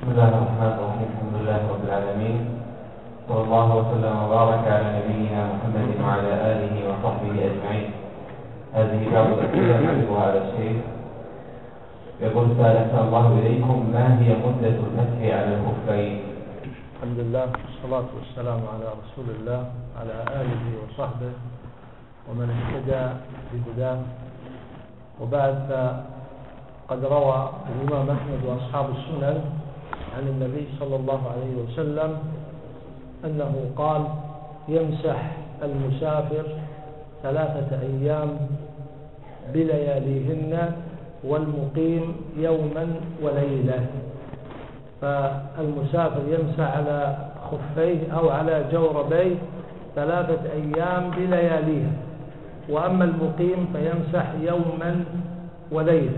بسم الله الرحمن الرحيم. الحمد لله رب العالمين، صلى الله وسلم وبارك على نبينا محمد وعلى آله وصحبه أجمعين. هذه بعض الأسئلة نعرضها على الشيخ. يقول سائل أحسن الله إليكم، ما هي مدة المسح على الخفين؟ الحمد لله والصلاة والسلام على رسول الله على آله وصحبه ومن اهتدى بهداه. وبعد، فقد روى الإمام أحمد وأصحاب السنن عن النبي صلى الله عليه وسلم أنه قال: يمسح المسافر 3 أيام بلياليهن والمقيم يوما وليلة. فالمسافر يمسح على خفيه أو على جوربيه 3 أيام بلياليها، وأما المقيم فيمسح يوما وليلة.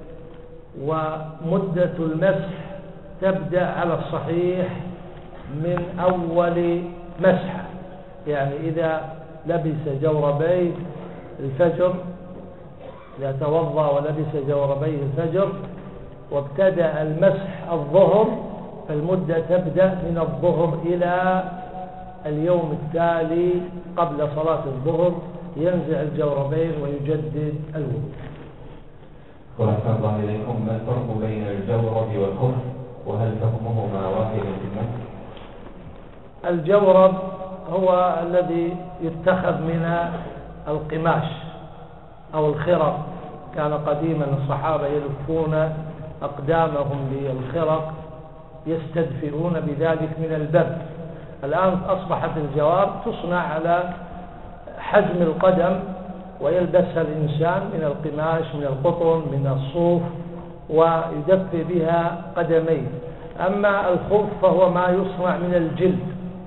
ومدة المسح تبدأ على الصحيح من أول مسحة، يعني إذا لبس جوربيه الفجر، إذا توضأ ولبس جوربيه الفجر وابتدأ المسح الظهر، فالمدة تبدأ من الظهر إلى اليوم التالي قبل صلاة الظهر، ينزع الجوربين ويجدد الوضوء. وأحسن الله إليكم، ما الفرق بين الجورب والخف، وهل حكمهما واحد في المسح؟ الجورب هو الذي يتخذ من القماش أو الخرق. كان قديما الصحابة يلفون أقدامهم بالخرق يستدفئون بذلك من البرد. الآن أصبحت الجوارب تصنع على حجم القدم ويلبسها الإنسان من القماش، من القطن، من الصوف، ويدفئ بها قدميه. أما الخف فهو ما يصنع من الجلد،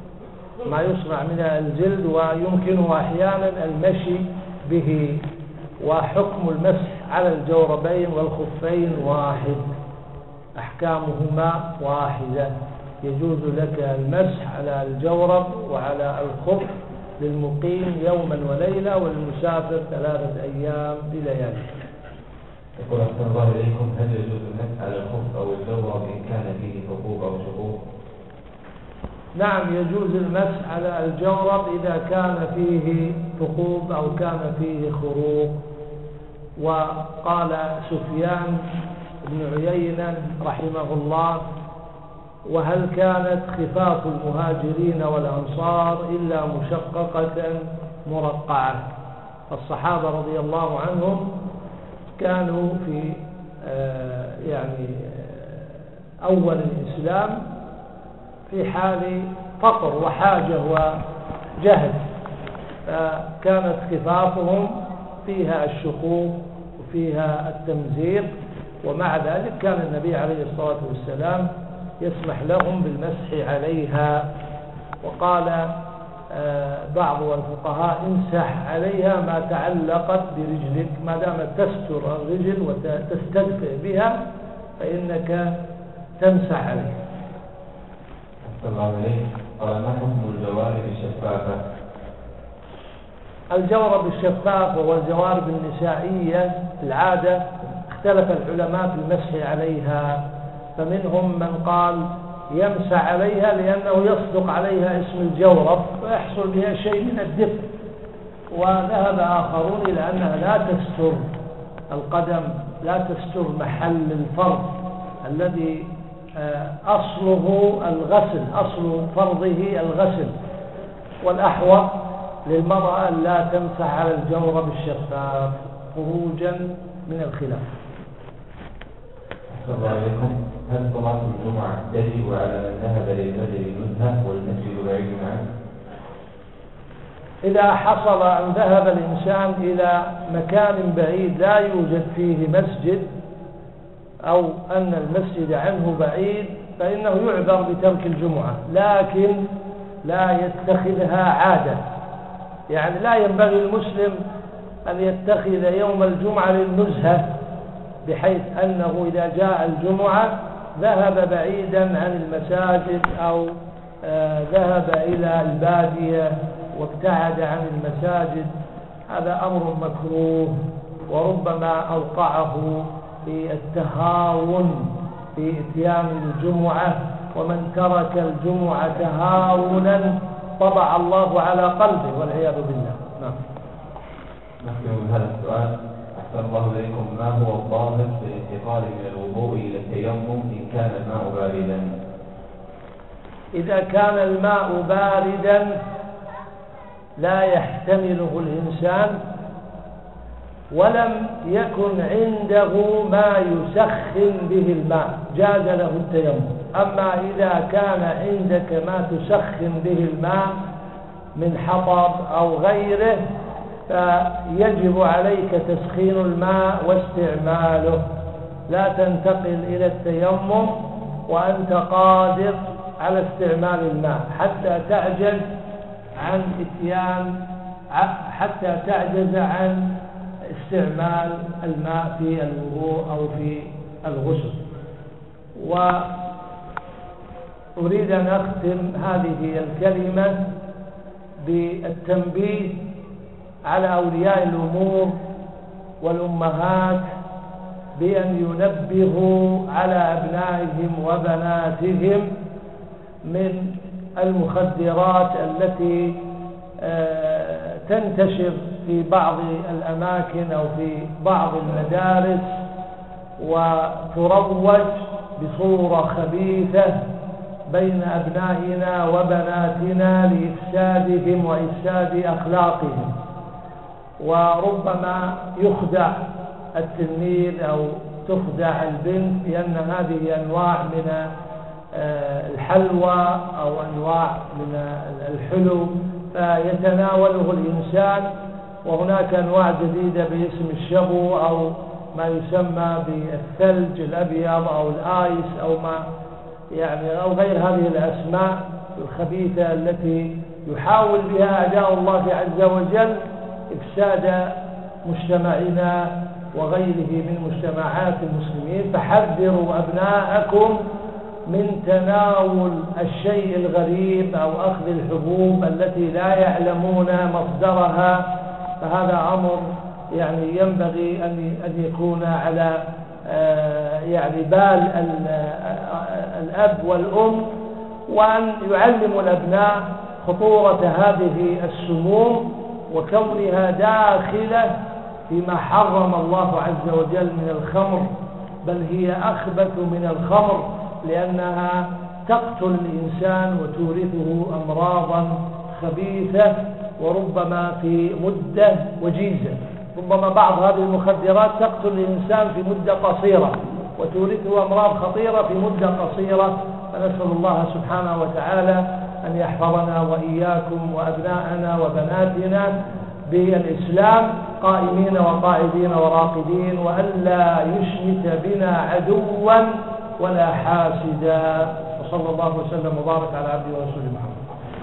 ويمكنه أحيانا المشي به. وحكم المسح على الجوربين والخفين واحد، أحكامهما واحدة. يجوز لك المسح على الجورب وعلى الخف للمقيم يوما وليلة، وللمسافر 3 أيام بليالي. يقول أحسن الله إليكم، هل يجوز المسح على الخف أو الجورب إن كان فيه ثقوب أو شقوق؟ نعم، يجوز المسح على الجورب إذا كان فيه ثقوب أو كان فيه خروق. وقال سفيان بن عيينة رحمه الله: وهل كانت خفاف المهاجرين والأنصار إلا مشققة مرقعة؟ فالصحابة رضي الله عنهم كانوا في أول الإسلام في حال فقر وحاجة وجهل، فكانت خفافهم فيها الشقوق وفيها التمزيق، ومع ذلك كان النبي عليه الصلاة والسلام يسمح لهم بالمسح عليها. وقال بعض الفقهاء: امسح عليها ما تعلقت برجلك، ما دامت تستر الرجل وتستدفئ بها فإنك تمسح عليها. أحسن الله إليك، قال: ما حكم الجوارب الشفافة؟ الجورب الشفاف والجوارب النسائية العادة اختلف العلماء في المسح عليها، فمنهم من قال يمسح عليها لأنه يصدق عليها اسم الجورب ويحصل بها شيء من الدفء، وذهب آخرون إلى أنها لا تستر القدم، لا تستر محل الفرض الذي أصله الغسل، أصل فرضه الغسل، والأحوط للمرأة لا تمسح على الجورب الشفاف خروجا من الخلاف. أحسن الله عليكم، هل صلاة الجمعة يجب على من ذهب للمسجد نزهة والمسجد بعيد عنه؟ إذا حصل أن ذهب الإنسان إلى مكان بعيد لا يوجد فيه مسجد، أو أن المسجد عنه بعيد، فإنه يعذر بترك الجمعة، لكن لا يتخذها عادة. يعني لا ينبغي المسلم أن يتخذ يوم الجمعة للنزهة، بحيث أنه إذا جاء الجمعة ذهب بعيدا عن المساجد أو ذهب إلى البادية وابتعد عن المساجد. هذا أمر مكروه، وربما أوقعه في التهاون في إتيان الجمعة، ومن ترك الجمعة هاونا طبع الله على قلبه والعياذ بالله. نعم. نختم بهذا السؤال. أحسن الله إليكم، ما هو الضابط في الانتقال من الوضوء إلى التيمم إن كان الماء باردا؟ إذا كان الماء باردا لا يحتمله الإنسان ولم يكن عنده ما يسخن به الماء جاز له التيمم. أما إذا كان عندك ما تسخن به الماء من حطب أو غيره فيجب عليك تسخين الماء واستعماله، لا تنتقل إلى التيمم وأنت قادر على استعمال الماء حتى تعجز عن استعمال الماء في الوضوء أو في الغسل. وأريد أن أختم هذه الكلمة بالتنبيه على أولياء الأمور والأمهات بأن ينبهوا على أبنائهم وبناتهم من المخدرات التي تنتشر في بعض الأماكن أو في بعض المدارس وتروج بصورة خبيثة بين أبنائنا وبناتنا لإفسادهم وإفساد أخلاقهم. وربما يخدع التلميذ أو تخدع البنت بأن هذه أنواع من الحلوى أو أنواع من الحلو فيتناوله الإنسان، وهناك أنواع جديدة باسم الشبو أو ما يسمى بالثلج الأبيض أو الآيس أو غير هذه الأسماء الخبيثة التي يحاول بها أعداء الله عز وجل إفساد مجتمعنا وغيره من مجتمعات المسلمين. فحذروا أبناءكم من تناول الشيء الغريب أو أخذ الحبوب التي لا يعلمون مصدرها، فهذا أمر ينبغي أن يكون على بال الأب والأم، وأن يعلموا الأبناء خطورة هذه السموم وكونها داخلة فيما حرم الله عز وجل من الخمر، بل هي أخبث من الخمر لأنها تقتل الإنسان وتورثه أمراضا خبيثة وربما في مدة وجيزة. ربما بعض هذه المخدرات تقتل الإنسان في مدة قصيرة وتورثه أمراض خطيرة في مدة قصيرة. فنسأل الله سبحانه وتعالى أن يحفظنا وإياكم وأبناءنا وبناتنا بالإسلام قائمين وقاعدين وراقدين، وألا يشمت بنا عدوا ولا حاسدا. وصلى الله وسلم وبارك على عبده ورسوله محمد.